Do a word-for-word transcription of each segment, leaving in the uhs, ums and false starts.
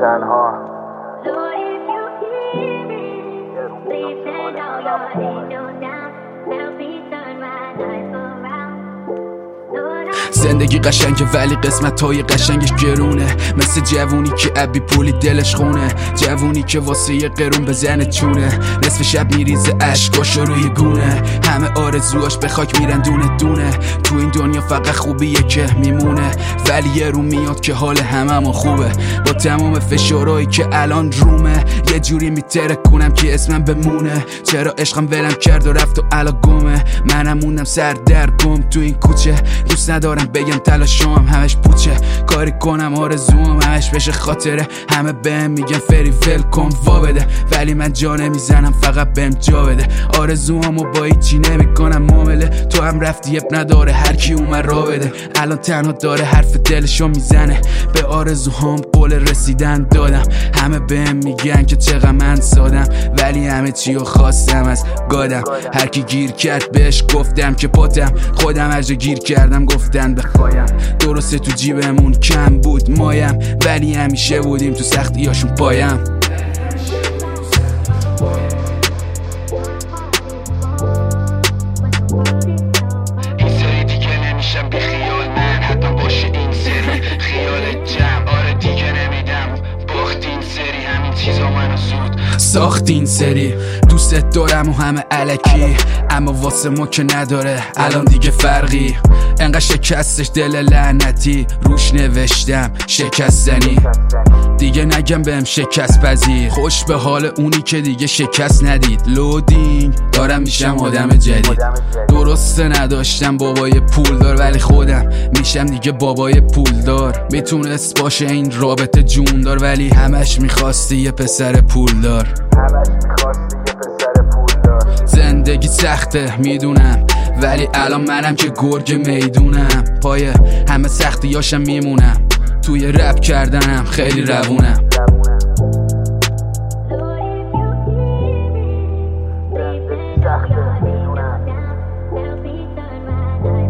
تنها زندگی قشنگه ولی قسمت های قشنگش گرونه، مثل جوونی که ابی پولی دلش خونه، جوونی که واسه یه قرون بزنه چونه، نصف شب میریزه اشکاشو روی گونه، همه آرزوهاش به خاک میرن دونه دونه، تو این دنیا فقط خوبیه که میمونه، ولی یه رو میاد که حال هممون خوبه، با تمام فشارهایی که الان رومه، یه جوری میتره کنم که اسمم بمونه، چرا عشقم ولم کرد و رفت و الان گمه، منم موندم سر در گم تو این کوچه، دوست ندارم بگم تلاشم همش پوچه، کاری کنم آرزوم همش بشه خاطره، همه بهم میگن فری ول کن وا بده، ولی من جا نمیزنم فقط بهم جا بده، آرزوامو با هیچی نمیکنم معامله، تو هم رفتی اب نداره هر کی اومد را بده، الان تنها داره حرف دلشو میزنه، به آرزوهام قول رسیدن دادم، همه بهم میگن که چقدر من سادم، ولی همه چیو خواستم از گادم، هر کی گیر کرد بهش گفتم که پاتم، خودم هرجا گیر کردم گفتن بخوایم، درسته تو جیبمون کم بود مایم، ولی همیشه بودیم تو سختیاشون پایم. این سری دیگه نمیشم بی خیال من، حتی باشه این سری خیال جمع، آره دیگه نمیدم باخت این سری، همین چیزا منو زود ساخت این سری، دوستت دارم و همه علکی، اما واسه ما که نداره الان دیگه فرقی، انقدر شکستش دل لعنتی روش نوشتم شکستنی، دیگه نگم بهم شکست پذیر، خوش به حال اونی که دیگه شکست ندید، لودینگ دارم میشم آدم جدید، درسته نداشتم بابای پولدار، ولی خودم میشم دیگه بابای پولدار، میتونست باشه این رابطه جوندار، ولی همش میخواستی یه پسر پولدار، زندگی سخته میدونم، ولی الان منم که گرگ میدونم، پای همه سختیاشم میمونم، توی رپ کردنم خیلی روونم.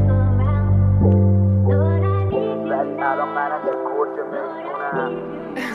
ولی الان منم که گرگ میدونم